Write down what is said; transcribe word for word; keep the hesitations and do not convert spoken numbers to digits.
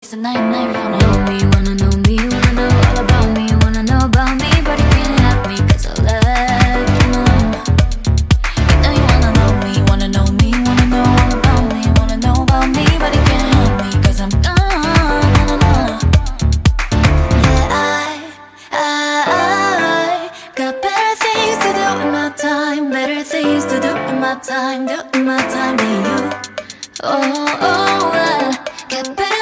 just a night night. Wanna know me, wanna know me, wanna know all about me, wanna know about me, but you can't have me 'cause I left him alone. You know you wanna know me, wanna know me, wanna know all about me, wanna know about me, but you can't have me 'cause I'm gone. Na, na, na. Yeah, I, I got better things to do in my time, better things to do in my time, do in my time than you. Oh, oh, I got better